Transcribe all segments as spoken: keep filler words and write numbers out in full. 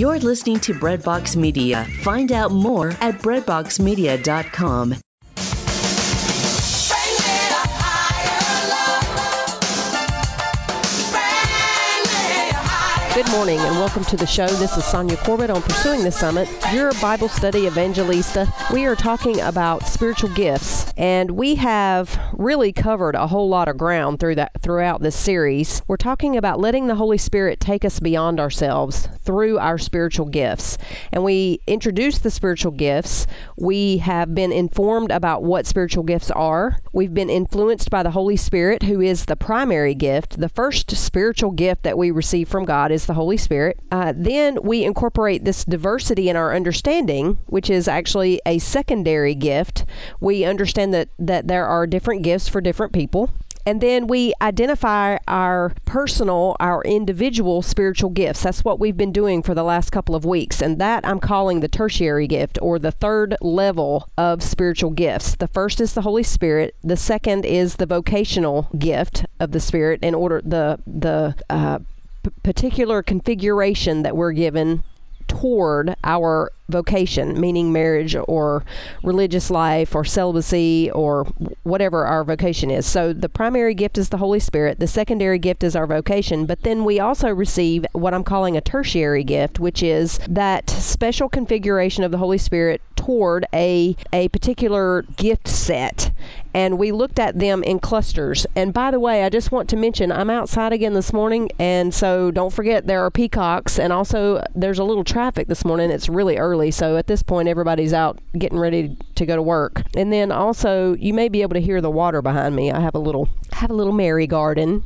You're listening to Breadbox Media. Find out more at breadbox media dot com. Good morning and welcome to the show. This is Sonia Corbett on Pursuing the Summit, your Bible study evangelista. We are talking about spiritual gifts, and we have really covered a whole lot of ground through that throughout this series. We're talking about letting the Holy Spirit take us beyond ourselves through our spiritual gifts. And we introduced the spiritual gifts. We have been informed about what spiritual gifts are. We've been influenced by the Holy Spirit, who is the primary gift. The first spiritual gift that we receive from God is the Holy Spirit. Uh, then we incorporate this diversity in our understanding, which is actually a secondary gift. We understand that, that there are different gifts for different people. And then we identify our personal, our individual spiritual gifts. That's what we've been doing for the last couple of weeks. And that I'm calling the tertiary gift, or the third level of spiritual gifts. The first is the Holy Spirit. The second is the vocational gift of the Spirit, in order the the uh, p- particular configuration that we're given toward our vocation, meaning marriage or religious life or celibacy or whatever our vocation is. So the primary gift is the Holy Spirit. The secondary gift is our vocation. But then we also receive what I'm calling a tertiary gift, which is that special configuration of the Holy Spirit toward a, a particular gift set. And we looked at them in clusters. And by the way, I just want to mention, I'm outside again this morning, and so don't forget there are peacocks, and also there's a little traffic this morning. It's really early, so at this point everybody's out getting ready to go to work. And then also you may be able to hear the water behind me. I have a little I have a little Mary garden.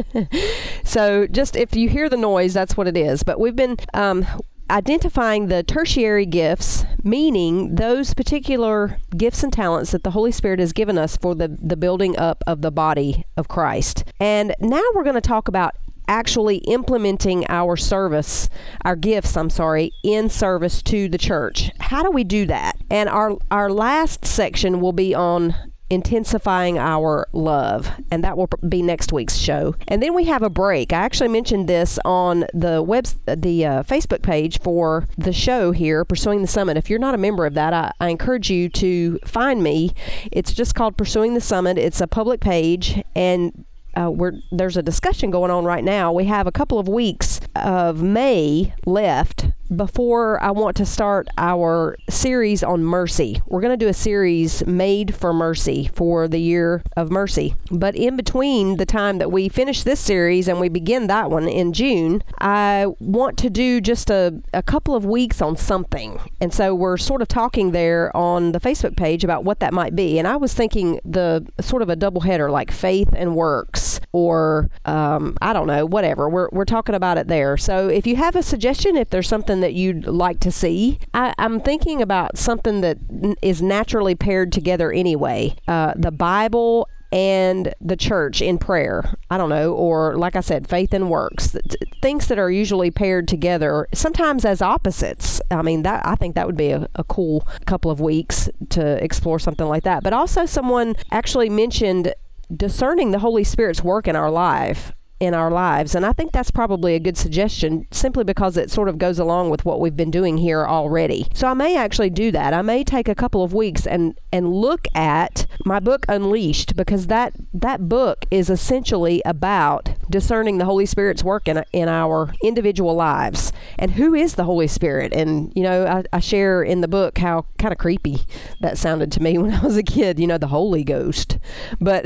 So just if you hear the noise, that's what it is. But we've been um, identifying the tertiary gifts, meaning those particular gifts and talents that the Holy Spirit has given us for the, the building up of the body of Christ. And now we're going to talk about actually implementing our service, our gifts, I'm sorry, in service to the church. How do we do that? And our our last section will be on intensifying our love, and that will be next week's show. And then we have a break. I actually mentioned this on the web, the uh, Facebook page for the show here, Pursuing the Summit. If you're not a member of that, I, I encourage you to find me. It's just called Pursuing the Summit. It's a public page, and Uh, we're, there's a discussion going on right now. We have a couple of weeks of May left before I want to start our series on mercy. We're going to do a series made for mercy for the year of mercy. But in between the time that we finish this series and we begin that one in June, I want to do just a, a couple of weeks on something. And so we're sort of talking there on the Facebook page about what that might be. And I was thinking the sort of a double header, like faith and works, or um, I don't know, whatever. We're, we're talking about it there. So if you have a suggestion, if there's something that you'd like to see, I, I'm thinking about something that n- is naturally paired together anyway. Uh, the Bible and the church in prayer. I don't know, or like I said, faith and works. Things that are usually paired together, sometimes as opposites. I mean, that I think that would be a, a cool couple of weeks to explore something like that. But also someone actually mentioned discerning the Holy Spirit's work in our life. in our lives. And I think that's probably a good suggestion, simply because it sort of goes along with what we've been doing here already. So I may actually do that. I may take a couple of weeks and, and look at my book, Unleashed, because that, that book is essentially about discerning the Holy Spirit's work in, in our individual lives. And who is the Holy Spirit? And, you know, I, I share in the book how kind of creepy that sounded to me when I was a kid, you know, the Holy Ghost. But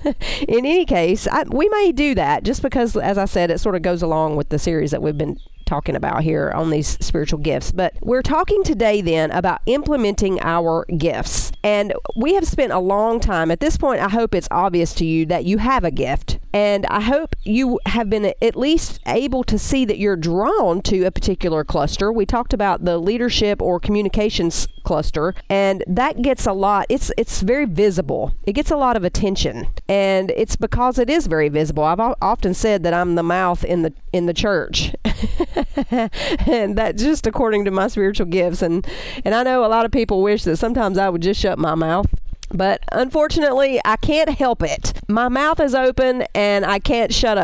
in any case, I, we may do that just because, as I said, it sort of goes along with the series that we've been talking about here on these spiritual gifts. But we're talking today then about implementing our gifts. And we have spent a long time. At this point, I hope it's obvious to you that you have a gift. And I hope you have been at least able to see that you're drawn to a particular cluster. We talked about the leadership or communications cluster, and that gets a lot, it's it's very visible. It gets a lot of attention, and it's because it is very visible. I've often said that I'm the mouth in the in the church. And that just according to my spiritual gifts. And, and I know a lot of people wish that sometimes I would just shut my mouth. But unfortunately, I can't help it. My mouth is open and I can't shut up.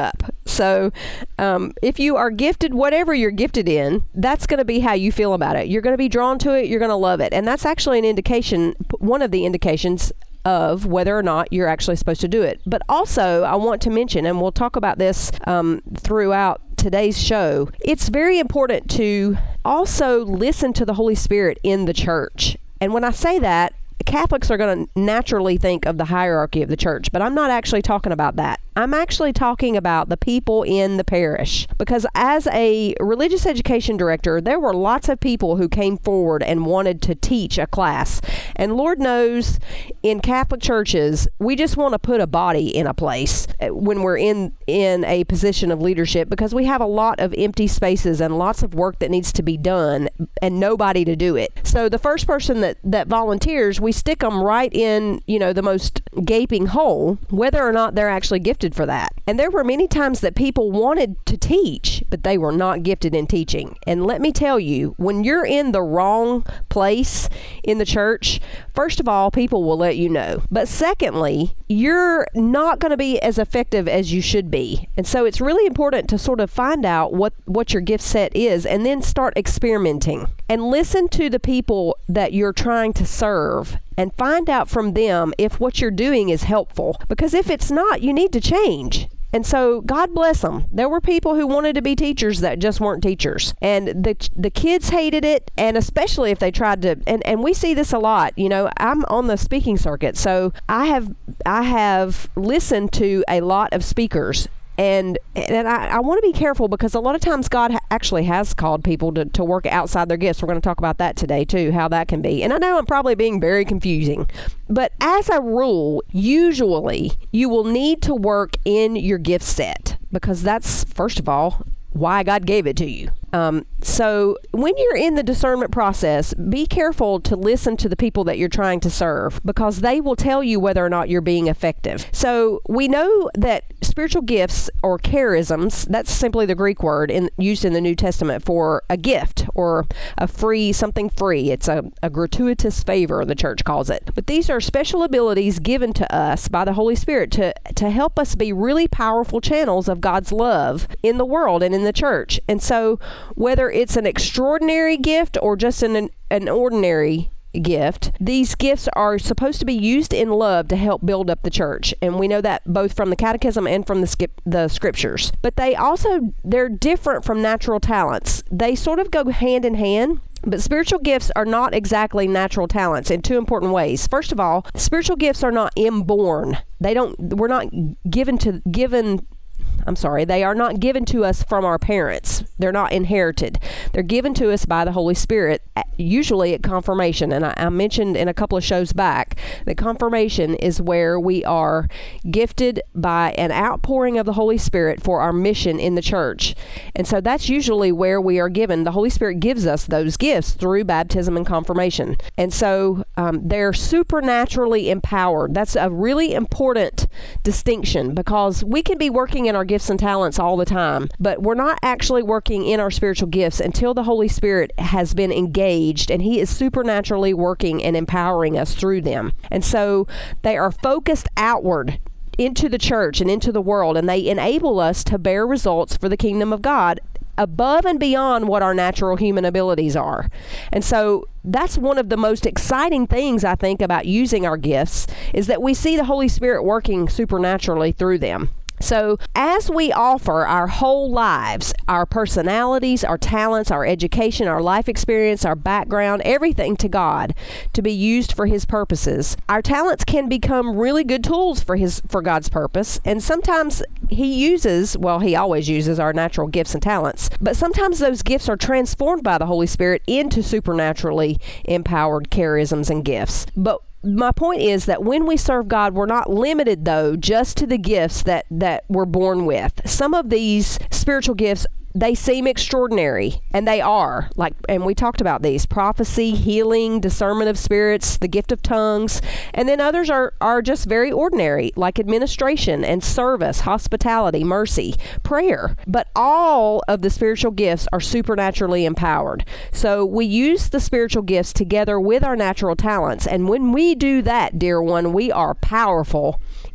So um, if you are gifted, whatever you're gifted in, that's going to be how you feel about it. You're going to be drawn to it. You're going to love it. And that's actually an indication, one of the indications of whether or not you're actually supposed to do it. But also, I want to mention, and we'll talk about this um, throughout today's show, it's very important to also listen to the Holy Spirit in the church. And when I say that, Catholics are going to naturally think of the hierarchy of the church, but I'm not actually talking about that. I'm actually talking about the people in the parish, because as a religious education director, there were lots of people who came forward and wanted to teach a class. And Lord knows, in Catholic churches, we just want to put a body in a place when we're in, in a position of leadership, because we have a lot of empty spaces and lots of work that needs to be done and nobody to do it. So the first person that, that volunteers, we stick them right in, you know, the most gaping hole, whether or not they're actually gifted for that. And there were many times that people wanted to teach, but they were not gifted in teaching. And let me tell you, when you're in the wrong place in the church, first of all, people will let you know. But secondly, you're not going to be as effective as you should be. And so it's really important to sort of find out what, what your gift set is and then start experimenting. And listen to the people that you're trying to serve and find out from them if what you're doing is helpful. Because if it's not, you need to change. And so God bless them. There were people who wanted to be teachers that just weren't teachers. And the the kids hated it, and especially if they tried to, and, and we see this a lot. You know, I'm on the speaking circuit, so I have I have listened to a lot of speakers. And and I, I want to be careful, because a lot of times God ha- actually has called people to, to work outside their gifts. We're going to talk about that today, too, how that can be. And I know I'm probably being very confusing. But as a rule, usually you will need to work in your gift set, because that's, first of all, why God gave it to you. Um, so when you're in the discernment process, be careful to listen to the people that you're trying to serve, because they will tell you whether or not you're being effective. So we know that spiritual gifts, or charisms, that's simply the Greek word in, used in the New Testament for a gift or a free, something free. It's a, a gratuitous favor, the church calls it. But these are special abilities given to us by the Holy Spirit to, to help us be really powerful channels of God's love in the world and in the church. And so whether it's an extraordinary gift or just an, an ordinary gift, these gifts are supposed to be used in love to help build up the church. And we know that both from the catechism and from the, skip, the scriptures. But they also, they're different from natural talents. They sort of go hand in hand. But spiritual gifts are not exactly natural talents in two important ways. First of all, spiritual gifts are not inborn. They don't, we're not given to, given I'm sorry, they are not given to us from our parents. They're not inherited. They're given to us by the Holy Spirit, usually at confirmation. And I, I mentioned in a couple of shows back that confirmation is where we are gifted by an outpouring of the Holy Spirit for our mission in the church. And so that's usually where we are given. The Holy Spirit gives us those gifts through baptism and confirmation. And so um, they're supernaturally empowered. That's a really important distinction, because we can be working in our gifts and talents all the time, but we're not actually working in our spiritual gifts until the Holy Spirit has been engaged and He is supernaturally working and empowering us through them. And so they are focused outward into the church and into the world, and they enable us to bear results for the kingdom of God above and beyond what our natural human abilities are. And so that's one of the most exciting things, I think, about using our gifts, is that we see the Holy Spirit working supernaturally through them. So as we offer our whole lives, our personalities, our talents, our education, our life experience, our background, everything to God to be used for His purposes, our talents can become really good tools for His for God's purpose. And sometimes He uses, well, He always uses our natural gifts and talents, but sometimes those gifts are transformed by the Holy Spirit into supernaturally empowered charisms and gifts. But my point is that when we serve God, we're not limited, though, just to the gifts that, that we're born with. Some of these spiritual gifts, they seem extraordinary, and they are. Like, and we talked about these: prophecy, healing, discernment of spirits, the gift of tongues. And then others are, are just very ordinary, like administration and service, hospitality, mercy, prayer. But all of the spiritual gifts are supernaturally empowered. So we use the spiritual gifts together with our natural talents. And when we do that, dear one, we are powerful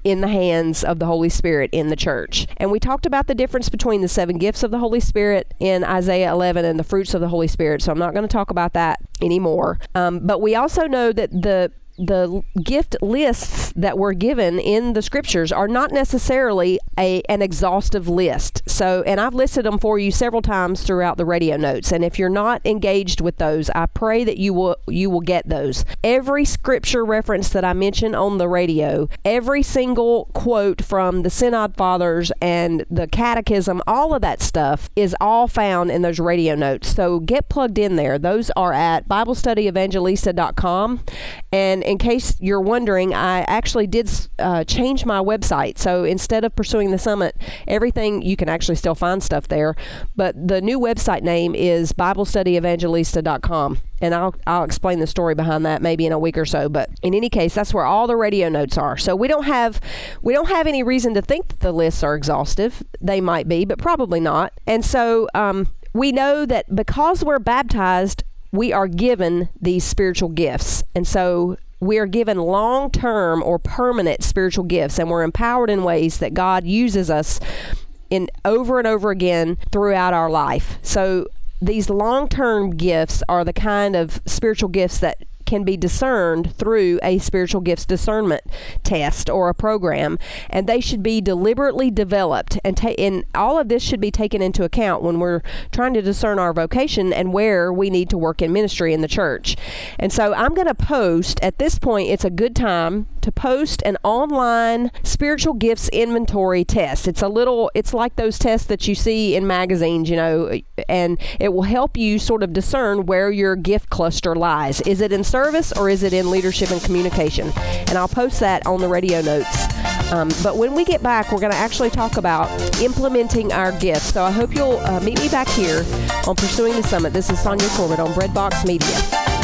in the hands of the Holy Spirit in the church. And we talked about the difference between the seven gifts of the Holy Spirit in Isaiah eleven and the fruits of the Holy Spirit, so I'm not going to talk about that anymore. Um, but we also know that the the gift lists that were given in the scriptures are not necessarily a an exhaustive list. So, and I've listed them for you several times throughout the radio notes. And if you're not engaged with those, I pray that you will you will get those. Every scripture reference that I mention on the radio, every single quote from the Synod Fathers and the Catechism, all of that stuff is all found in those radio notes. So get plugged in there. Those are at Bible Study Evangelista dot com. And in case you're wondering, I actually did uh, change my website. So instead of Pursuing the Summit, everything, you can actually still find stuff there. But the new website name is Bible Study Evangelista dot com. And I'll I'll explain the story behind that maybe in a week or so. But in any case, that's where all the radio notes are. So we don't have we don't have any reason to think that the lists are exhaustive. They might be, but probably not. And so um, we know that because we're baptized, we are given these spiritual gifts. And so we are given long-term or permanent spiritual gifts, and we're empowered in ways that God uses us in over and over again throughout our life. So these long-term gifts are the kind of spiritual gifts that can be discerned through a spiritual gifts discernment test or a program, and they should be deliberately developed, and, ta- and all of this should be taken into account when we're trying to discern our vocation and where we need to work in ministry in the church. And so I'm going to post, at this point, it's a good time to post an online spiritual gifts inventory test. It's a little, it's like those tests that you see in magazines, you know, and it will help you sort of discern where your gift cluster lies. Is it in service or is it in leadership and communication? And I'll post that on the radio notes. Um, but when we get back, we're going to actually talk about implementing our gifts. So I hope you'll uh, meet me back here on Pursuing the Summit. This is Sonia Corbett on Breadbox Media.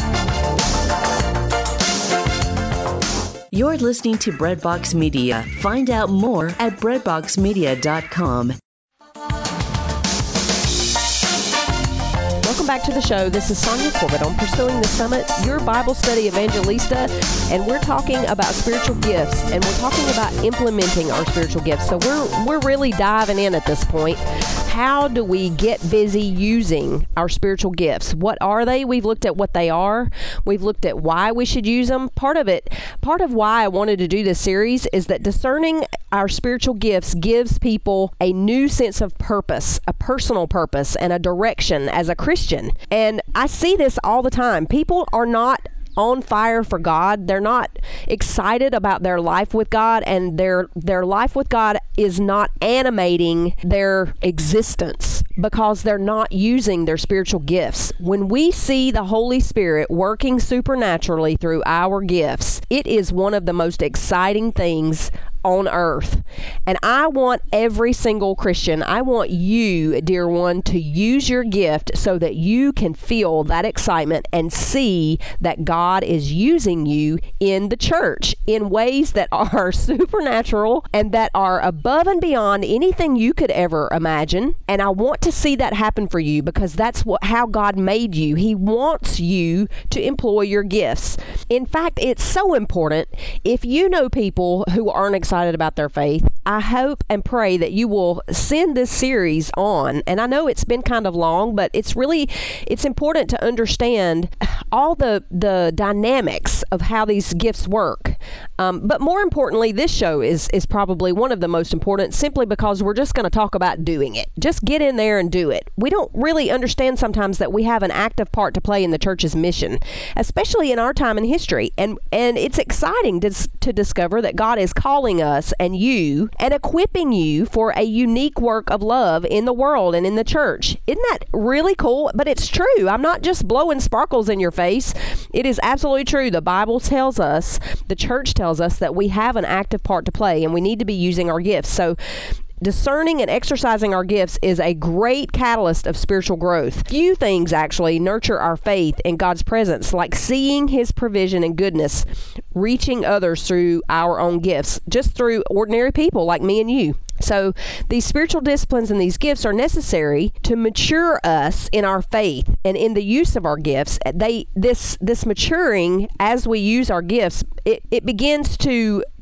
You're listening to Breadbox Media. Find out more at breadbox media dot com. Welcome back to the show. This is Sonia Corbett on Pursuing the Summit, your Bible study evangelista, and we're talking about spiritual gifts, and we're talking about implementing our spiritual gifts. So we're we're really diving in at this point. How do we get busy using our spiritual gifts? What are they? We've looked at what they are. We've looked at why we should use them. Part of it, part of why I wanted to do this series is that discerning our spiritual gifts gives people a new sense of purpose, a personal purpose, and a direction as a Christian. And I see this all the time. People are not on fire for God. They're not excited about their life with God, and their their life with God is not animating their existence because they're not using their spiritual gifts. When we see the Holy Spirit working supernaturally through our gifts, it is one of the most exciting things on earth. And I want every single Christian, I want you, dear one, to use your gift so that you can feel that excitement and see that God is using you in the church in ways that are supernatural and that are above and beyond anything you could ever imagine. And I want to see that happen for you because that's what how God made you. He wants you to employ your gifts. In fact, it's so important. If you know people who aren't excited about their faith, I hope and pray that you will send this series on. And I know it's been kind of long, but it's really, it's important to understand all the, the dynamics of how these gifts work. Um, but more importantly, this show is, is probably one of the most important simply because we're just going to talk about doing it. Just get in there and do it. We don't really understand sometimes that we have an active part to play in the church's mission, especially in our time in history. And, and it's exciting to, to discover that God is calling us and you and equipping you for a unique work of love in the world and in the church. Isn't that really cool? But it's true. I'm not just blowing sparkles in your face. It is absolutely true. The Bible tells us, the church tells us that we have an active part to play and we need to be using our gifts. So discerning and exercising our gifts is a great catalyst of spiritual growth. Few things actually nurture our faith in God's presence, like seeing His provision and goodness reaching others through our own gifts, just through ordinary people like me and you. So these spiritual disciplines and these gifts are necessary to mature us in our faith and in the use of our gifts. They this this maturing as we use our gifts, it, it begins to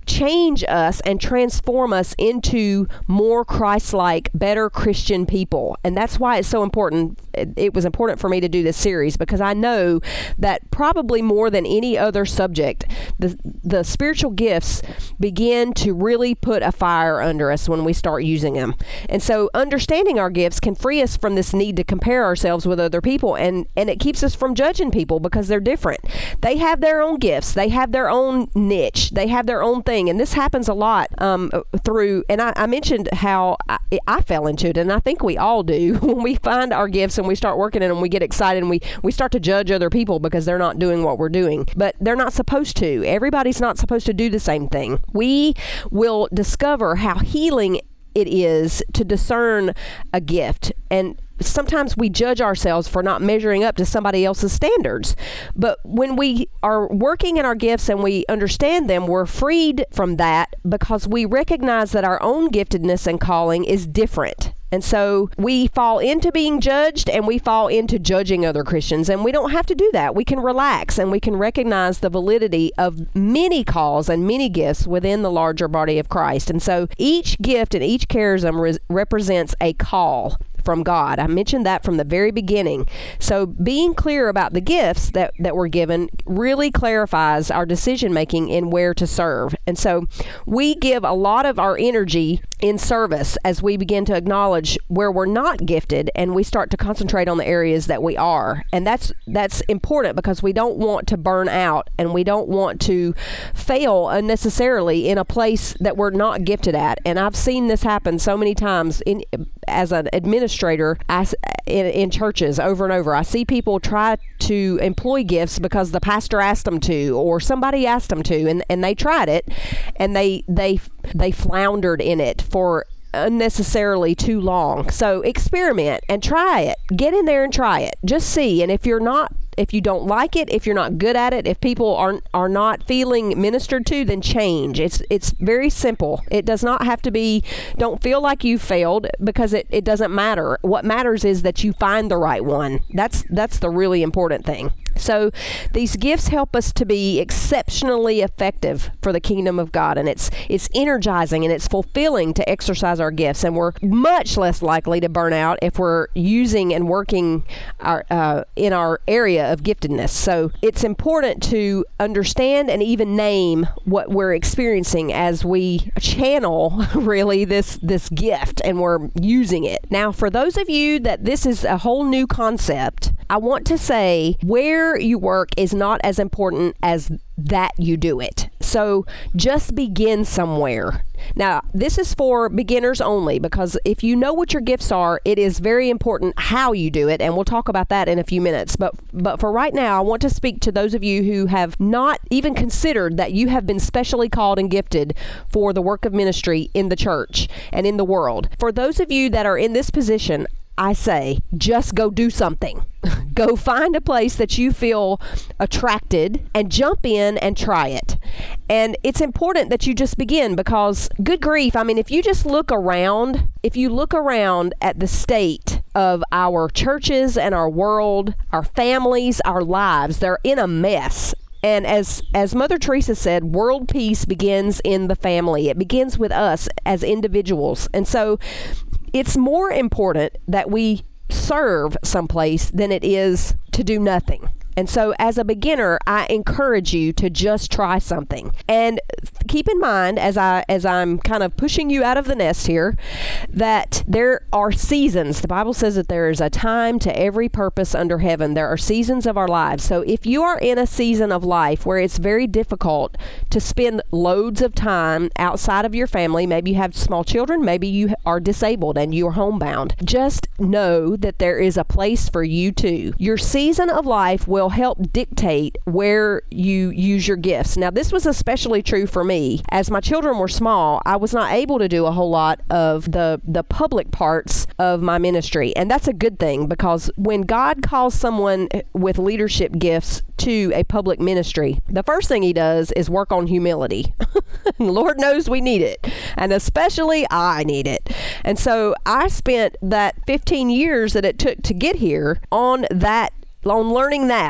change us and transform us into more Christ-like, better Christian people. And that's why it's so important. It was important for me to do this series, because I know that probably more than any other subject, the the spiritual gifts begin to really put a fire under us when we start using them. And so understanding our gifts can free us from this need to compare ourselves with other people, and, and it keeps us from judging people because they're different. They have their own gifts. They have their own niche. They have their own thing. And this happens a lot um, through, and I, I mentioned how I, I fell into it, and I think we all do. When we find our gifts and we start working in them, we get excited and we, we start to judge other people because they're not doing what we're doing. But they're not supposed to. Everybody's not supposed to do the same thing. We will discover how healing it is to discern a gift. And sometimes we judge ourselves for not measuring up to somebody else's standards. But when we are working in our gifts and we understand them, we're freed from that because we recognize that our own giftedness and calling is different. And so we fall into being judged, and we fall into judging other Christians. And we don't have to do that. We can relax, and we can recognize the validity of many calls and many gifts within the larger body of Christ. And so each gift and each charism re- represents a call from God. I mentioned that from the very beginning. So being clear about the gifts that, that we're given really clarifies our decision making in where to serve. And so we give a lot of our energy in service as we begin to acknowledge where we're not gifted, and we start to concentrate on the areas that we are. And that's that's important because we don't want to burn out, and we don't want to fail unnecessarily in a place that we're not gifted at. And I've seen this happen so many times in as an administrator I, in, in churches over and over. I see people try to employ gifts because the pastor asked them to, or somebody asked them to, and, and they tried it, and they they they floundered in it for unnecessarily too long. So experiment and try it. Get in there and try it. Just see. And if you're not If you don't like it, if you're not good at it, if people aren't are not feeling ministered to, then change. It's it's very simple. It does not have to be, don't feel like you failed, because it, it doesn't matter. What matters is that you find the right one. That's that's the really important thing. So these gifts help us to be exceptionally effective for the kingdom of God, and it's it's energizing and it's fulfilling to exercise our gifts, and we're much less likely to burn out if we're using and working our uh, in our area of giftedness. So it's important to understand and even name what we're experiencing as we channel really this this gift and we're using it. Now, for those of you that this is a whole new concept, I want to say where you work is not as important as that you do it. So just begin somewhere. Now, this is for beginners only, because if you know what your gifts are, it is very important how you do it, and we'll talk about that in a few minutes. But but for right now, I want to speak to those of you who have not even considered that you have been specially called and gifted for the work of ministry in the church and in the world. For those of you that are in this position, I say, just go do something. Go find a place that you feel attracted and jump in and try it. And it's important that you just begin, because good grief, I mean, if you just look around, if you look around at the state of our churches and our world, our families, our lives, they're in a mess. And as as Mother Teresa said, world peace begins in the family. It begins with us as individuals. And so it's more important that we serve someplace than it is to do nothing. And so as a beginner, I encourage you to just try something. And keep in mind, as I as I'm kind of pushing you out of the nest here, that there are seasons. The Bible says that there is a time to every purpose under heaven. There are seasons of our lives. So if you are in a season of life where it's very difficult to spend loads of time outside of your family, maybe you have small children, maybe you are disabled and you're homebound, just know that there is a place for you too. Your season of life will help dictate where you use your gifts. Now, this was especially true for me. As my children were small, I was not able to do a whole lot of the, the public parts of my ministry. And that's a good thing, because when God calls someone with leadership gifts to a public ministry, the first thing he does is work on humility. Lord knows we need it. And especially I need it. And so I spent that fifteen years that it took to get here on that on learning that.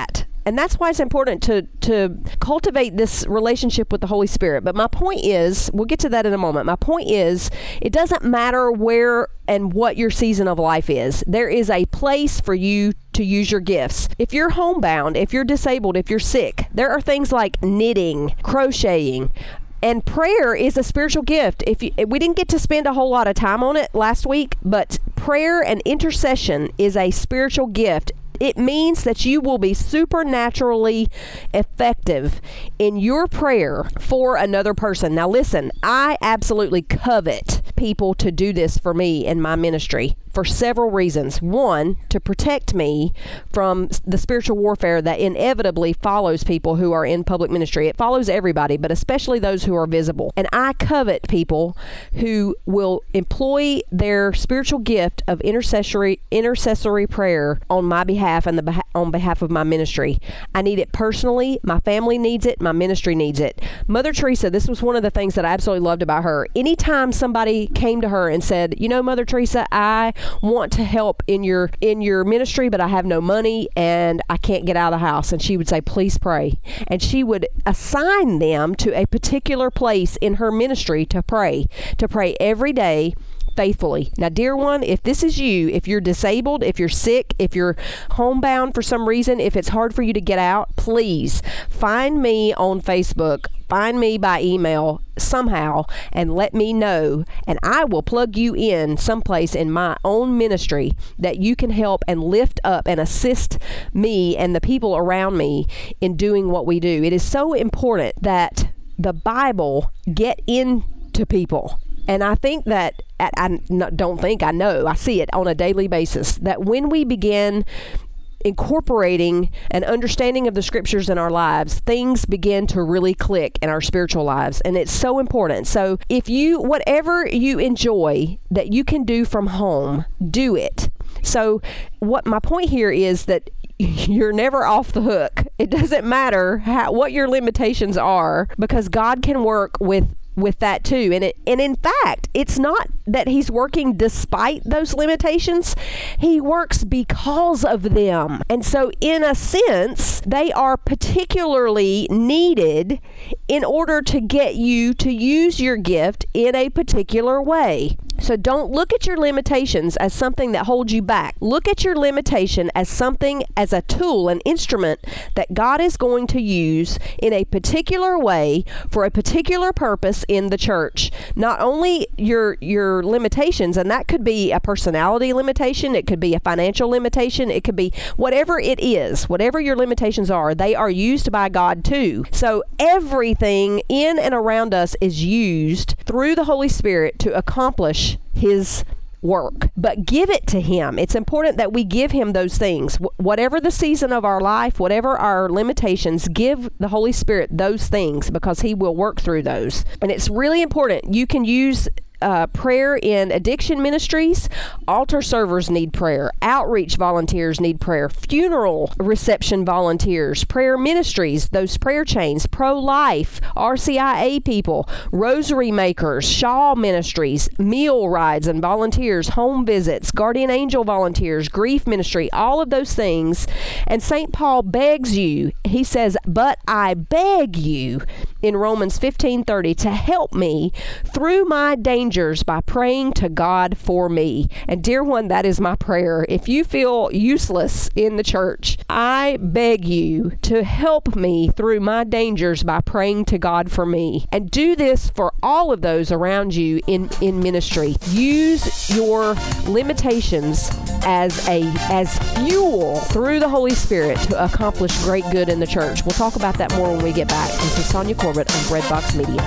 And that's why it's important to, to cultivate this relationship with the Holy Spirit. But my point is, we'll get to that in a moment. My point is, it doesn't matter where and what your season of life is. There is a place for you to use your gifts. If you're homebound, if you're disabled, if you're sick, there are things like knitting, crocheting, and prayer is a spiritual gift. If you, we didn't get to spend a whole lot of time on it last week, but prayer and intercession is a spiritual gift. It means that you will be supernaturally effective in your prayer for another person. Now listen, I absolutely covet people to do this for me in my ministry for several reasons. One, to protect me from the spiritual warfare that inevitably follows people who are in public ministry. It follows everybody, but especially those who are visible. And I covet people who will employ their spiritual gift of intercessory intercessory prayer on my behalf and the beha- on behalf of my ministry. I need it personally. My family needs it. My ministry needs it. Mother Teresa, this was one of the things that I absolutely loved about her. Anytime somebody came to her and said, you know, Mother Teresa, I want to help in your in your ministry, but I have no money and I can't get out of the house. And she would say, please pray. And she would assign them to a particular place in her ministry to pray, to pray every day faithfully. Now, dear one, if this is you, if you're disabled, if you're sick, if you're homebound for some reason, if it's hard for you to get out, please find me on Facebook, find me by email somehow, and let me know, and I will plug you in someplace in my own ministry that you can help and lift up and assist me and the people around me in doing what we do. It is so important that the Bible get into people. And I think that, I don't think, I know, I see it on a daily basis, that when we begin incorporating an understanding of the scriptures in our lives, things begin to really click in our spiritual lives. And it's so important. So if you, whatever you enjoy that you can do from home, do it. So what my point here is that you're never off the hook. It doesn't matter how, what your limitations are, because God can work with with that too. And it, and in fact, it's not that he's working despite those limitations. He works because of them. And so in a sense, they are particularly needed in order to get you to use your gift in a particular way. So don't look at your limitations as something that holds you back. Look at your limitation as something, as a tool, an instrument that God is going to use in a particular way for a particular purpose in the church. Not only your your limitations, and that could be a personality limitation, it could be a financial limitation, it could be whatever it is, whatever your limitations are, they are used by God too. So everything in and around us is used through the Holy Spirit to accomplish his work. But give it to him. It's important that we give him those things. Wh- whatever the season of our life, whatever our limitations, give the Holy Spirit those things, because he will work through those. And it's really important. You can use Uh, prayer in addiction ministries. Altar servers need prayer. Outreach volunteers need prayer. Funeral reception volunteers. Prayer ministries, those prayer chains. Pro-life, R C I A people. Rosary makers. Shaw ministries. Meal rides and volunteers. Home visits. Guardian angel volunteers. Grief ministry. All of those things. And Saint Paul begs you. He says, but I beg you, in Romans fifteen thirty, to help me through my dangers by praying to God for me. And dear one, that is my prayer. If you feel useless in the church, I beg you to help me through my dangers by praying to God for me. And do this for all of those around you in, in ministry. Use your limitations as a as fuel through the Holy Spirit to accomplish great good in the church. We'll talk about that more when we get back. This is Sonia Corbett on Breadbox Media.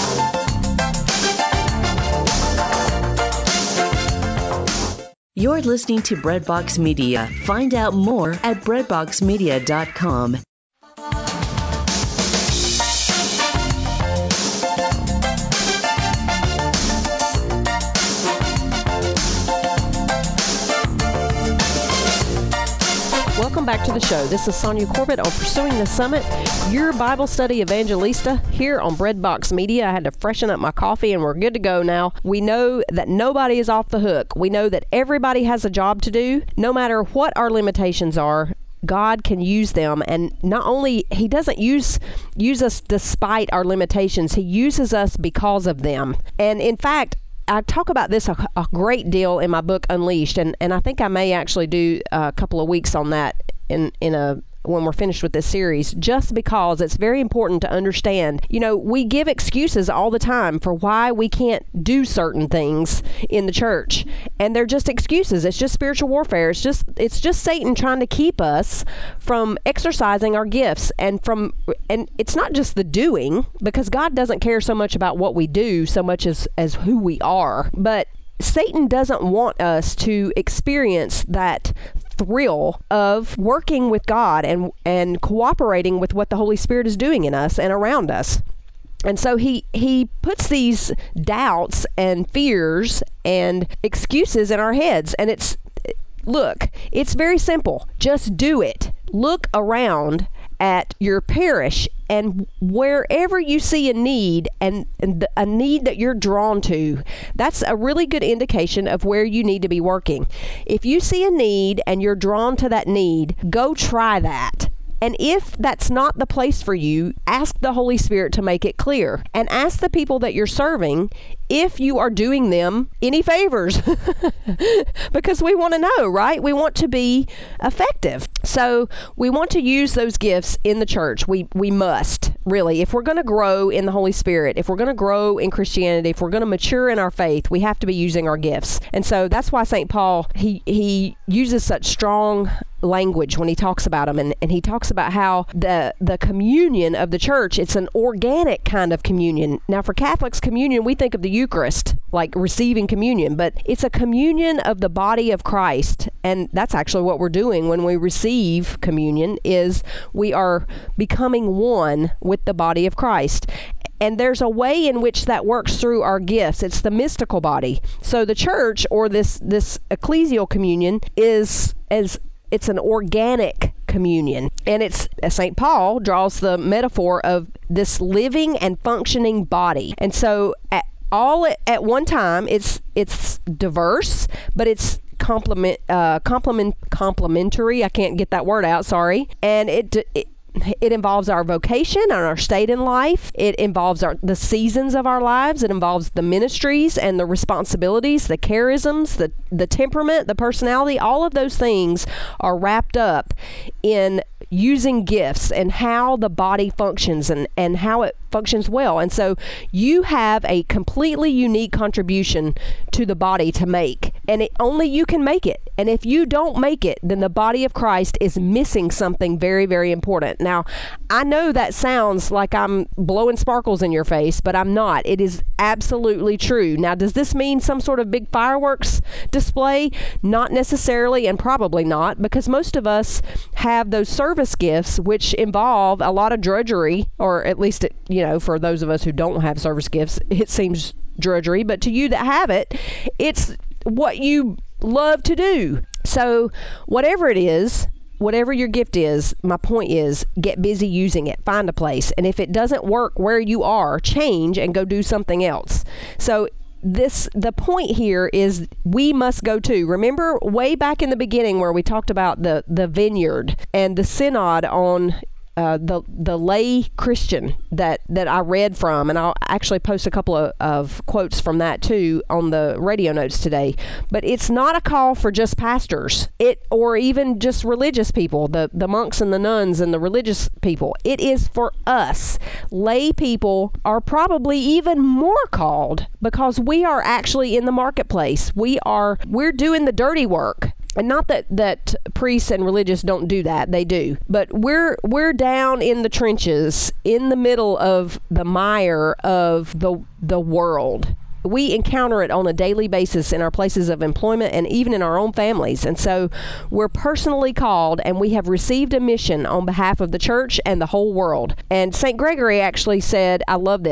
You're listening to Breadbox Media. Find out more at breadbox media dot com. Welcome back to the show. This is Sonia Corbett on Pursuing the Summit, your Bible study evangelista here on Breadbox Media. I had to freshen up my coffee and we're good to go now. We know that nobody is off the hook. We know that everybody has a job to do. No matter what our limitations are, God can use them, and not only he doesn't use use us despite our limitations, he uses us because of them. And in fact, I talk about this a, a great deal in my book Unleashed, and, and I think I may actually do a couple of weeks on that in in a when we're finished with this series, just because it's very important to understand. You know, we give excuses all the time for why we can't do certain things in the church, and they're just excuses. It's just spiritual warfare. It's just it's just Satan trying to keep us from exercising our gifts, and from and it's not just the doing, because God doesn't care so much about what we do so much as as who we are. But Satan doesn't want us to experience that thrill of working with God and and cooperating with what the Holy Spirit is doing in us and around us. And so he he puts these doubts and fears and excuses in our heads. And it's, look, it's very simple. Just do it. Look around at your parish, and wherever you see a need and, and a need that you're drawn to, that's a really good indication of where you need to be working. If you see a need and you're drawn to that need, go try that. And if that's not the place for you, ask the Holy Spirit to make it clear, and ask the people that you're serving if you are doing them any favors, because we want to know, right? We want to be effective. So we want to use those gifts in the church. We we must, really. If we're going to grow in the Holy Spirit, if we're going to grow in Christianity, if we're going to mature in our faith, we have to be using our gifts. And so that's why Saint Paul, he, he uses such strong language when he talks about them, and, and he talks about how the the communion of the church, it's an organic kind of communion. Now, for Catholics, communion, we think of the Eucharist, like receiving communion, but it's a communion of the body of Christ. And that's actually what we're doing when we receive communion, is we are becoming one with the body of Christ. And there's a way in which that works through our gifts. It's the mystical body. So the church, or this this ecclesial communion, is as it's an organic communion. And it's, Saint Paul draws the metaphor of this living and functioning body. And so at all at, at one time, it's it's diverse, but it's complement uh complement complementary. I can't get that word out, sorry. And it, it It involves our vocation and our state in life. It involves our, the seasons of our lives. It involves the ministries and the responsibilities, the charisms, the, the temperament, the personality. All of those things are wrapped up in using gifts and how the body functions and, and how it functions well. And so you have a completely unique contribution to the body to make, and it, only you can make it. And if you don't make it, then the body of Christ is missing something very, very important. Now, I know that sounds like I'm blowing sparkles in your face, but I'm not. It is absolutely true. Now, does this mean some sort of big fireworks display? Not necessarily, and probably not, because most of us have those service gifts, which involve a lot of drudgery, or at least, it, you know, for those of us who don't have service gifts, it seems drudgery. But to you that have it, it's what you love to do. So whatever it is, whatever your gift is, my point is, get busy using it. Find a place. And if it doesn't work where you are, change and go do something else. So this, the point here is we must go to. Remember way back in the beginning where we talked about the, the vineyard and the synod on Uh, the the lay Christian that, that I read from, and I'll actually post a couple of, of quotes from that too on the radio notes today. But it's not a call for just pastors, it or even just religious people, the, the monks and the nuns and the religious people. It is for us. Lay people are probably even more called, because we are actually in the marketplace. We are we're doing the dirty work. And not that, that priests and religious don't do that, they do. But we're we're down in the trenches, in the middle of the mire of the the world. We encounter it on a daily basis in our places of employment and even in our own families. And so we're personally called, and we have received a mission on behalf of the church and the whole world. And Saint Gregory actually said, I love this,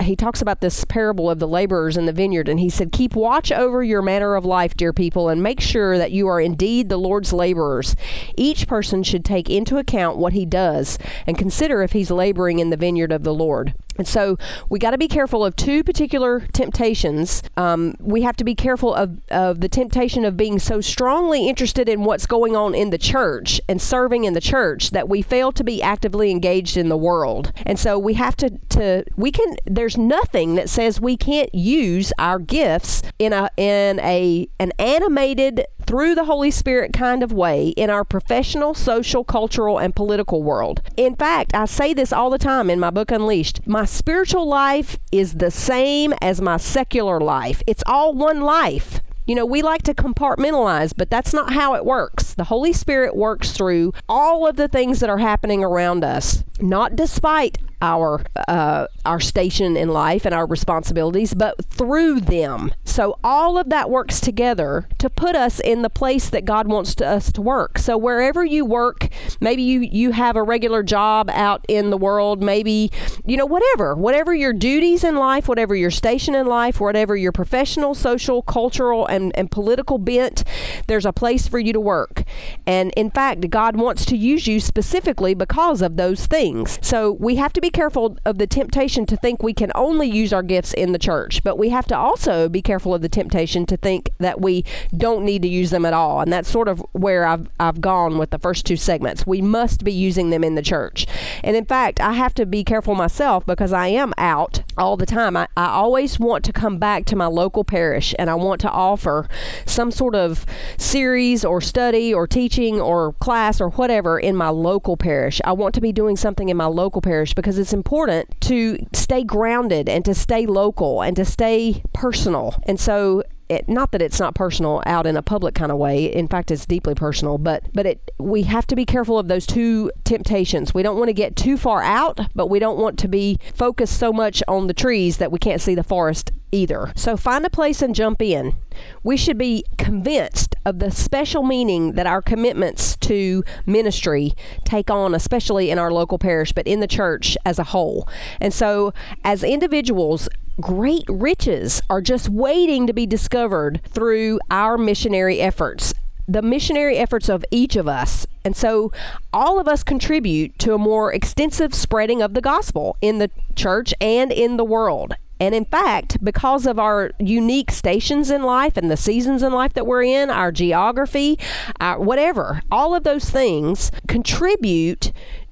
he talks about this parable of the laborers in the vineyard, and he said, keep watch over your manner of life, dear people, and make sure that you are indeed the Lord's laborers. Each person should take into account what he does and consider if he's laboring in the vineyard of the Lord. And so we got to be careful of two particular temptations. Um, we have to be careful of, of the temptation of being so strongly interested in what's going on in the church and serving in the church that we fail to be actively engaged in the world. And so we have to, to we can, there's nothing that says we can't use our gifts in a, in a, an animated, through the Holy Spirit kind of way in our professional, social, cultural, and political world. In fact, I say this all the time in my book, Unleashed. My spiritual life is the same as my secular life. It's all one life. You know, we like to compartmentalize, but that's not how it works. The Holy Spirit works through all of the things that are happening around us, not despite our uh, our station in life and our responsibilities, but through them. So all of that works together to put us in the place that God wants to, us to work. So wherever you work, maybe you, you have a regular job out in the world, maybe, you know, whatever, whatever your duties in life, whatever your station in life, whatever your professional, social, cultural, and, and political bent, there's a place for you to work. And in fact, God wants to use you specifically because of those things. So we have to be careful of the temptation to think we can only use our gifts in the church, but we have to also be careful of the temptation to think that we don't need to use them at all. And that's sort of where I've I've gone with the first two segments. We must be using them in the church. And in fact, I have to be careful myself because I am out all the time. I, I always want to come back to my local parish, and I want to offer some sort of series or study or teaching or class or whatever in my local parish. I want to be doing something in my local parish because it's important to stay grounded and to stay local and to stay personal. And so It, not that it's not personal out in a public kind of way. In fact, it's deeply personal. But but it we have to be careful of those two temptations. We don't want to get too far out, but we don't want to be focused so much on the trees that we can't see the forest either. So find a place and jump in. We should be convinced of the special meaning that our commitments to ministry take on, especially in our local parish, but in the church as a whole. And so as individuals, great riches are just waiting to be discovered through our missionary efforts, the missionary efforts of each of us. And so all of us contribute to a more extensive spreading of the gospel in the church and in the world. And in fact, because of our unique stations in life and the seasons in life that we're in, our geography, our whatever, all of those things contribute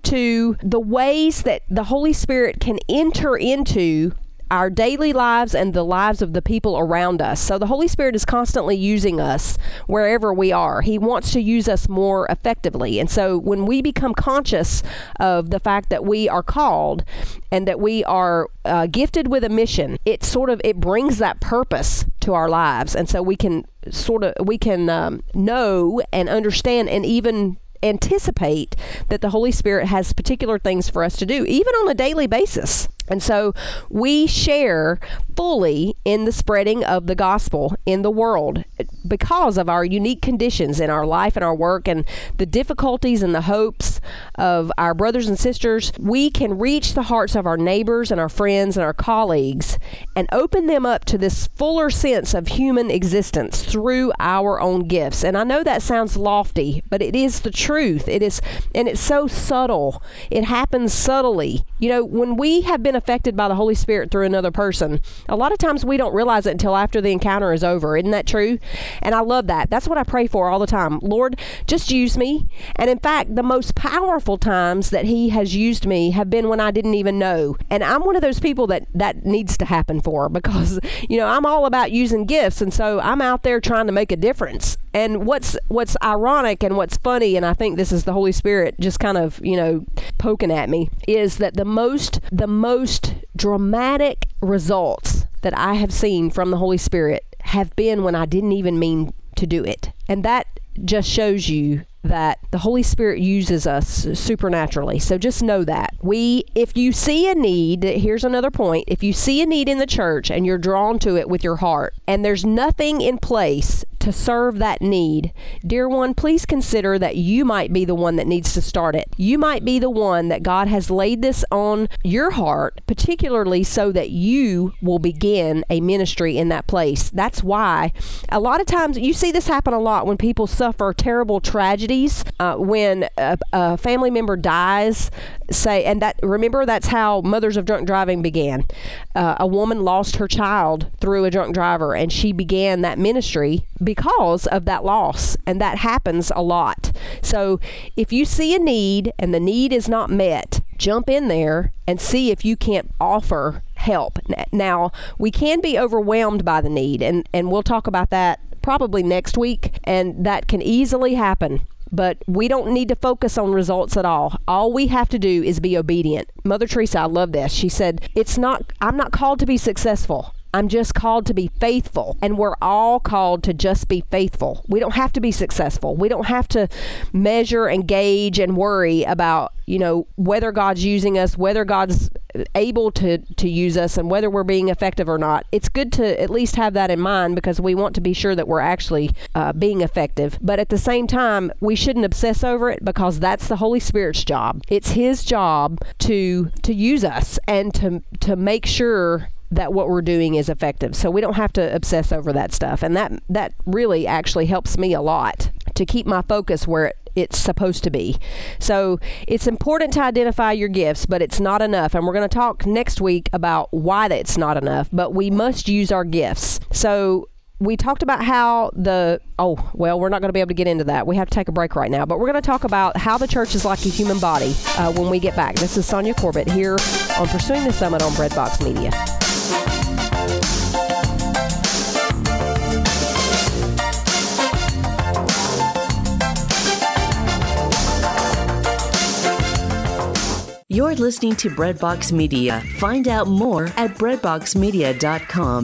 to the ways that the Holy Spirit can enter into our daily lives and the lives of the people around us. So the Holy Spirit is constantly using us wherever we are. He wants to use us more effectively. And so when we become conscious of the fact that we are called and that we are uh, gifted with a mission, it sort of, it brings that purpose to our lives. And so we can sort of, we can um, know and understand and even anticipate that the Holy Spirit has particular things for us to do, even on a daily basis. And so we share fully in the spreading of the gospel in the world because of our unique conditions in our life and our work and the difficulties and the hopes of our brothers and sisters. We can reach the hearts of our neighbors and our friends and our colleagues and open them up to this fuller sense of human existence through our own gifts. And I know that sounds lofty, but it is the truth. It is, and it's so subtle. It happens subtly. You know, when we have been affected by the Holy Spirit through another person, a lot of times we don't realize it until after the encounter is over. Isn't that true? And I love that. That's what I pray for all the time. Lord, just use me. And in fact, the most powerful times that He has used me have been when I didn't even know. And I'm one of those people that that needs to happen for, because, you know, I'm all about using gifts. And so I'm out there trying to make a difference. And what's what's ironic and what's funny, and I think this is the Holy Spirit just kind of, you know, poking at me, is that the most the most dramatic results that I have seen from the Holy Spirit have been when I didn't even mean to do it. And that just shows you that the Holy Spirit uses us supernaturally. So just know that. We, if you see a need, here's another point. If you see a need in the church and you're drawn to it with your heart, and there's nothing in place to serve that need, dear one, please consider that you might be the one that needs to start it. You might be the one that God has laid this on your heart, particularly so that you will begin a ministry in that place. That's why a lot of times you see this happen a lot when people suffer terrible tragedies, uh, when a, a family member dies, say, and that, remember, that's how Mothers of Drunk Driving began. Uh, a woman lost her child through a drunk driver, and she began that ministry because of that loss, and that happens a lot. So if you see a need and the need is not met, jump in there and see if you can't offer help. Now, we can be overwhelmed by the need, and, and we'll talk about that probably next week, and that can easily happen. But we don't need to focus on results at all. All we have to do is be obedient. Mother Teresa, I love this. She said, "It's not, I'm not called to be successful. I'm just called to be faithful." And we're all called to just be faithful. We don't have to be successful. We don't have to measure and gauge and worry about, you know, whether God's using us, whether God's able to, to use us, and whether we're being effective or not. It's good to at least have that in mind, because we want to be sure that we're actually uh, being effective. But at the same time, we shouldn't obsess over it, because that's the Holy Spirit's job. It's His job to to use us and to to make sure that what we're doing is effective. So we don't have to obsess over that stuff. And that that really actually helps me a lot to keep my focus where it, it's supposed to be. So it's important to identify your gifts, but it's not enough. And we're going to talk next week about why that's not enough, but we must use our gifts. So we talked about how the, oh, well, we're not going to be able to get into that. We have to take a break right now. But we're going to talk about how the church is like a human body uh, when we get back. This is Sonia Corbett here on Pursuing the Summit on Breadbox Media. You're listening to Breadbox Media. Find out more at breadbox media dot com.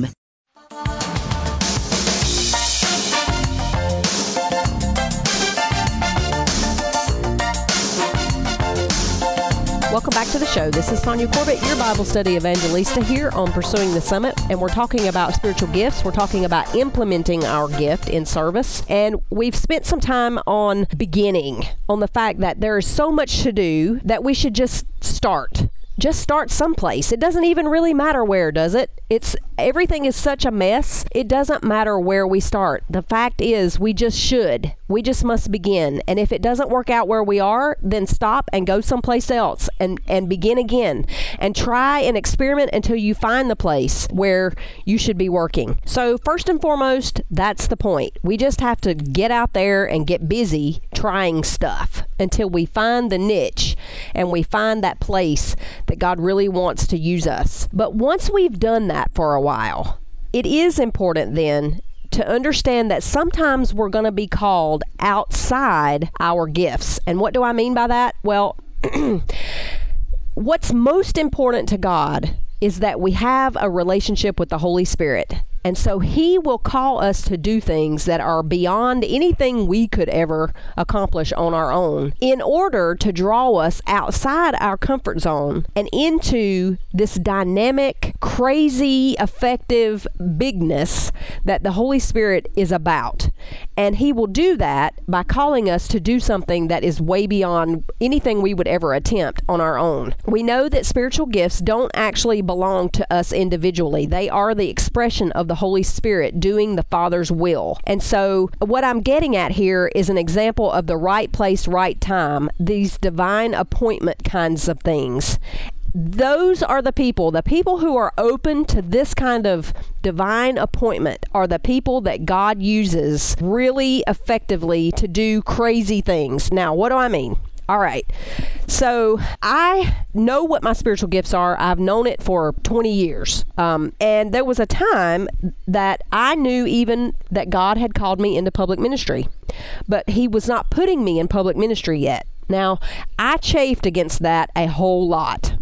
Welcome back to the show. This is Sonia Corbett, your Bible study evangelista here on Pursuing the Summit, and we're talking about spiritual gifts. We're talking about implementing our gift in service, and we've spent some time on beginning, on the fact that there is so much to do that we should just start. Just start someplace. It doesn't even really matter where, does it? It's everything is such a mess. It doesn't matter where we start. The fact is, we just should. We just must begin. And if it doesn't work out where we are, then stop and go someplace else and, and begin again. And try and experiment until you find the place where you should be working. So first and foremost, that's the point. We just have to get out there and get busy trying stuff until we find the niche and we find that place that God really wants to use us. But once we've done that for a while, it is important then to understand that sometimes we're going to be called outside our gifts. And what do I mean by that? Well, what's most important to God is that we have a relationship with the Holy Spirit. And so He will call us to do things that are beyond anything we could ever accomplish on our own in order to draw us outside our comfort zone and into this dynamic, crazy, effective bigness that the Holy Spirit is about. And He will do that by calling us to do something that is way beyond anything we would ever attempt on our own. We know that spiritual gifts don't actually belong to us individually. They are the expression of the Holy Spirit doing the Father's will. And so what I'm getting at here is an example of the right place, right time, these divine appointment kinds of things. Those are the people, the people who are open to this kind of divine appointment are the people that God uses really effectively to do crazy things. Now, what do I mean? All right. So I know what my spiritual gifts are. I've known it for twenty years. Um, and there was a time that I knew even that God had called me into public ministry, but He was not putting me in public ministry yet. Now, I chafed against that a whole lot.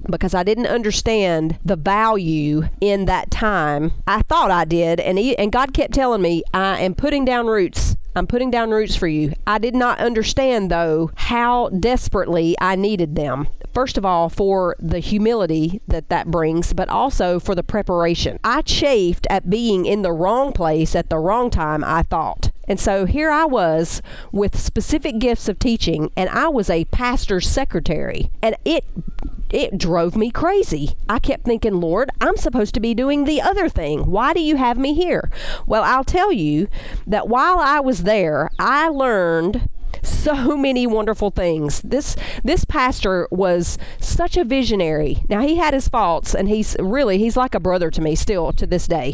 because I didn't understand the value in that time. I thought I did, and he, and God kept telling me, I am putting down roots. I'm putting down roots for you. I did not understand, though, how desperately I needed them. First of all, for the humility that that brings, but also for the preparation. I chafed at being in the wrong place at the wrong time, I thought. And so here I was with specific gifts of teaching, and I was a pastor's secretary. And it it drove me crazy. I kept thinking, Lord, I'm supposed to be doing the other thing. Why do you have me here? Well, I'll tell you that while I was there, I learned so many wonderful things. This this pastor was such a visionary. Now, he had his faults, and he's really, he's like a brother to me still to this day.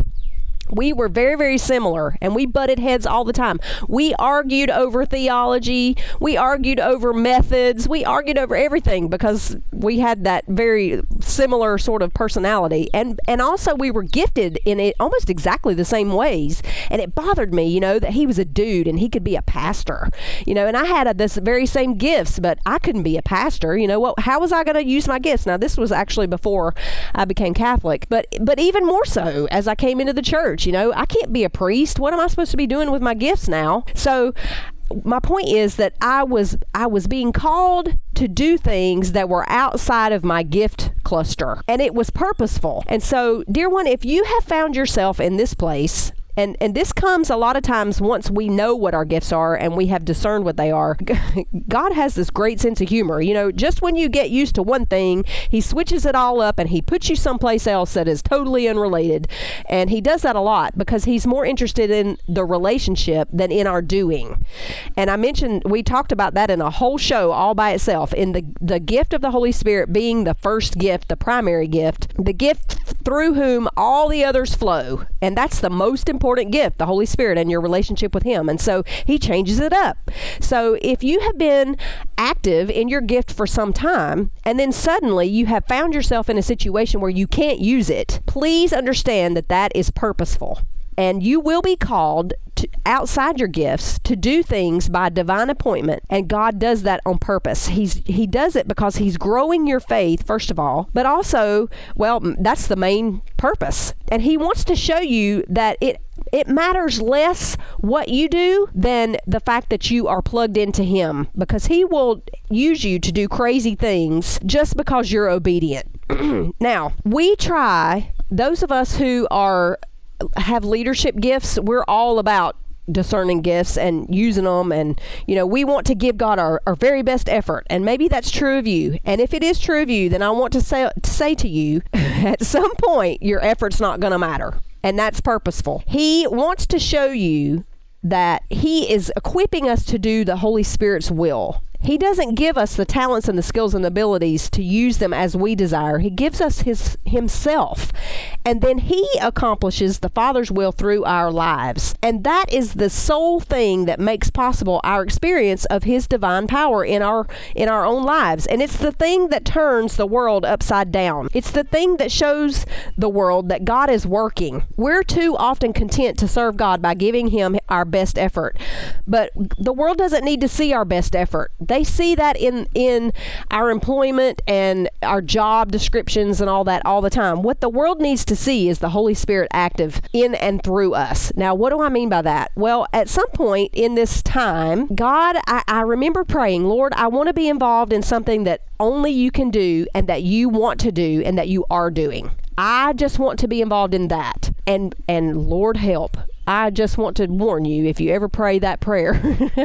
We were very, very similar, and we butted heads all the time. We argued over theology. We argued over methods. We argued over everything because we had that very similar sort of personality. And and also we were gifted in it almost exactly the same ways. And it bothered me, you know, that he was a dude and he could be a pastor. You know, and I had a, this very same gifts, but I couldn't be a pastor. You know, what? How was I going to use my gifts? Now, this was actually before I became Catholic. But, but even more so as I came into the church. You know, I can't be a priest. What am I supposed to be doing with my gifts now? So my point is that I was I was being called to do things that were outside of my gift cluster, and it was purposeful. And so, dear one, if you have found yourself in this place, And and this comes a lot of times once we know what our gifts are and we have discerned what they are. God has this great sense of humor. You know, just when you get used to one thing, he switches it all up and he puts you someplace else that is totally unrelated. And he does that a lot because he's more interested in the relationship than in our doing. And I mentioned, we talked about that in a whole show all by itself, in the, the gift of the Holy Spirit being the first gift, the primary gift, the gift through whom all the others flow. And that's the most important important gift, the Holy Spirit, and your relationship with him. And so he changes it up. So if you have been active in your gift for some time, and then suddenly you have found yourself in a situation where you can't use it, please understand that that is purposeful. And you will be called to, outside your gifts, to do things by divine appointment. And God does that on purpose. He's He does it because he's growing your faith, first of all, but also, well, that's the main purpose. And he wants to show you that it it matters less what you do than the fact that you are plugged into him, because he will use you to do crazy things just because you're obedient. Now, we try, those of us who are have leadership gifts, we're all about discerning gifts and using them, and you know, we want to give God our, our very best effort, and maybe that's true of you. And if it is true of you, then I want to say to say to you, at some point your effort's not going to matter, and that's purposeful. He wants to show you that he is equipping us to do the Holy Spirit's will. He doesn't give us the talents and the skills and abilities to use them as we desire. He gives us his himself. And then he accomplishes the Father's will through our lives. And that is the sole thing that makes possible our experience of his divine power in our in our own lives. And it's the thing that turns the world upside down. It's the thing that shows the world that God is working. We're too often content to serve God by giving him our best effort. But the world doesn't need to see our best effort. They see that in, in our employment and our job descriptions and all that all the time. What the world needs to see is the Holy Spirit active in and through us. Now, what do I mean by that? Well, at some point in this time, God, I, I remember praying, Lord, I want to be involved in something that only you can do and that you want to do and that you are doing. I just want to be involved in that. And and Lord help. I just want to warn you, if you ever pray that prayer,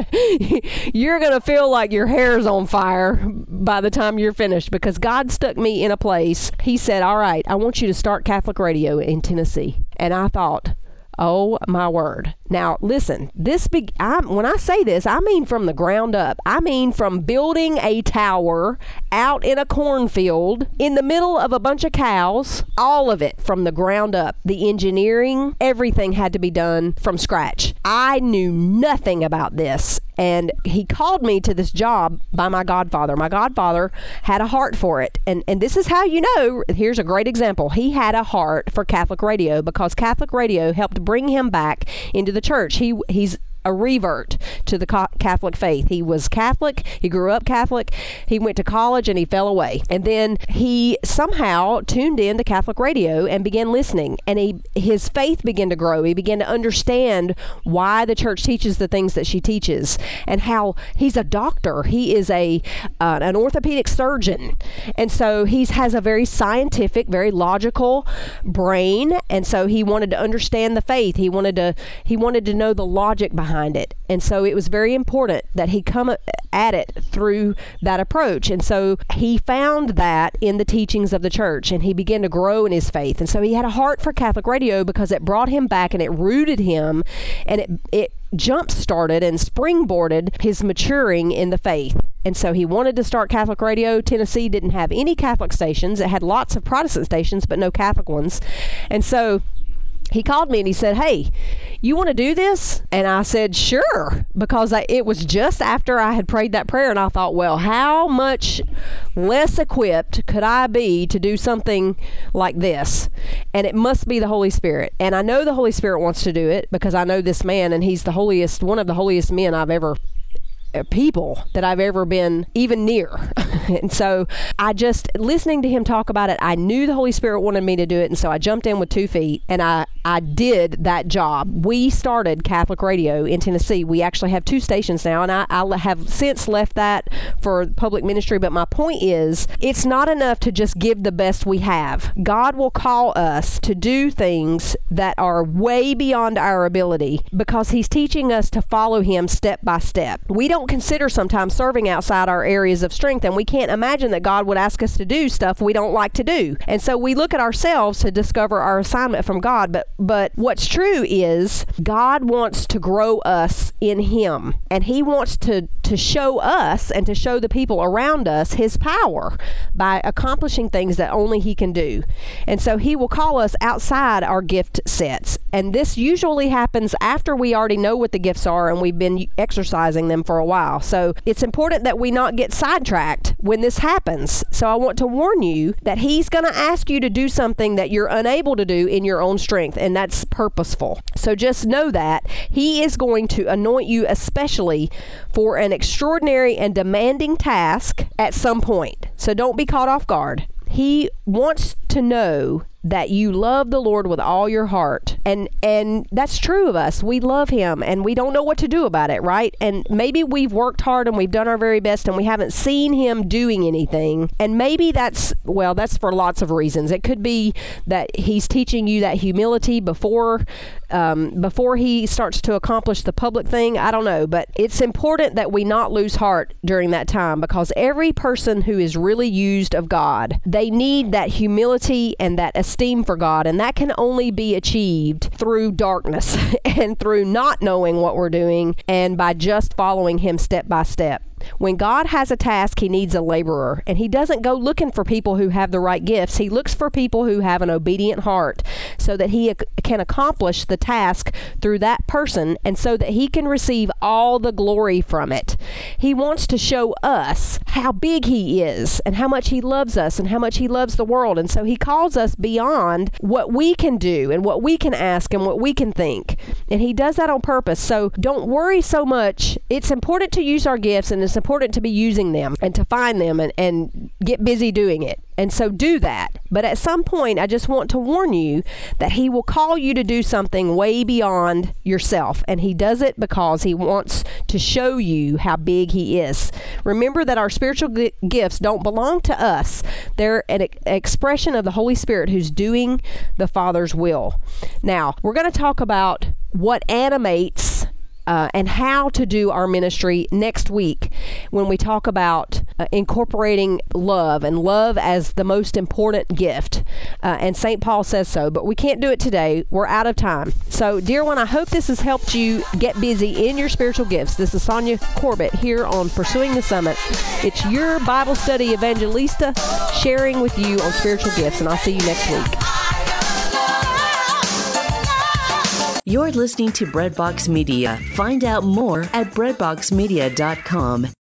you're going to feel like your hair's on fire by the time you're finished, because God stuck me in a place. He said, all right, I want you to start Catholic radio in Tennessee. And I thought, oh my word. Now listen, this big, I'm, when I say this, I mean from the ground up. I mean from building a tower out in a cornfield in the middle of a bunch of cows, all of it from the ground up. The engineering, everything had to be done from scratch. I knew nothing about this. And he called me to this job by my godfather. My godfather had a heart for it. And and this is how you know, here's a great example. He had a heart for Catholic radio because Catholic radio helped bring him back into the church. He He's a revert to the Catholic faith. He was Catholic. He grew up Catholic. He went to college and he fell away. And then he somehow tuned in to Catholic radio and began listening. And he his faith began to grow. He began to understand why the church teaches the things that she teaches, and how he's a doctor. He is a uh, an orthopedic surgeon. And so he has a very scientific, very logical brain. And so he wanted to understand the faith. He wanted to he wanted to know the logic behind it. And so it was very important that he come at it through that approach. And so he found that in the teachings of the church, and he began to grow in his faith. And so he had a heart for Catholic radio because it brought him back and it rooted him, and it it jump-started and springboarded his maturing in the faith. And so he wanted to start Catholic radio. Tennessee didn't have any Catholic stations. It had lots of Protestant stations, but no Catholic ones. And so he called me and he said, "Hey, you want to do this?" And I said, "Sure," because I, it was just after I had prayed that prayer, and I thought, well, how much less equipped could I be to do something like this? And it must be the Holy Spirit. And I know the Holy Spirit wants to do it because I know this man, and he's the holiest, one of the holiest men I've ever people that I've ever been even near. And so I just, listening to him talk about it, I knew the Holy Spirit wanted me to do it. And so I jumped in with two feet and I, I did that job. We started Catholic radio in Tennessee. We actually have two stations now, and I, I have since left that for public ministry. But my point is, it's not enough to just give the best we have. God will call us to do things that are way beyond our ability because he's teaching us to follow him step by step. We don't consider sometimes serving outside our areas of strength, and we can't imagine that God would ask us to do stuff we don't like to do. And so we look at ourselves to discover our assignment from God. But but what's true is God wants to grow us in him, and he wants to to show us and to show the people around us his power by accomplishing things that only he can do. And so he will call us outside our gift sets. And this usually happens after we already know what the gifts are and we've been exercising them for a while. So it's important that we not get sidetracked when this happens. So I want to warn you that he's going to ask you to do something that you're unable to do in your own strength, and that's purposeful. So just know that he is going to anoint you especially for an extraordinary and demanding task at some point. So don't be caught off guard. He wants to know that you love the Lord with all your heart. And and that's true of us. We love him and we don't know what to do about it, right? And maybe we've worked hard and we've done our very best and we haven't seen him doing anything. And maybe that's, well, that's for lots of reasons. It could be that he's teaching you that humility before um, before he starts to accomplish the public thing. I don't know. But it's important that we not lose heart during that time, because every person who is really used of God, they need that humility and that esteem for God, and that can only be achieved through darkness and through not knowing what we're doing and by just following him step by step. When God has a task, he needs a laborer, and he doesn't go looking for people who have the right gifts. He looks for people who have an obedient heart so that he ac- can accomplish the task through that person, and so that he can receive all the glory from it. He wants to show us how big he is and how much he loves us and how much he loves the world, and so he calls us beyond what we can do and what we can ask and what we can think, and he does that on purpose. So don't worry so much. It's important to use our gifts, and it's important to be using them and to find them and, and get busy doing it. And so do that. But at some point, I just want to warn you that he will call you to do something way beyond yourself. And he does it because he wants to show you how big he is. Remember that our spiritual g- gifts don't belong to us. They're an e- expression of the Holy Spirit who's doing the Father's will. Now, we're going to talk about what animates Uh, and how to do our ministry next week when we talk about uh, incorporating love and love as the most important gift. Uh, and Saint Paul says so, but we can't do it today. We're out of time. So, dear one, I hope this has helped you get busy in your spiritual gifts. This is Sonia Corbett here on Pursuing the Summit. It's your Bible study evangelista sharing with you on spiritual gifts, and I'll see you next week. You're listening to Breadbox Media. Find out more at breadbox media dot com.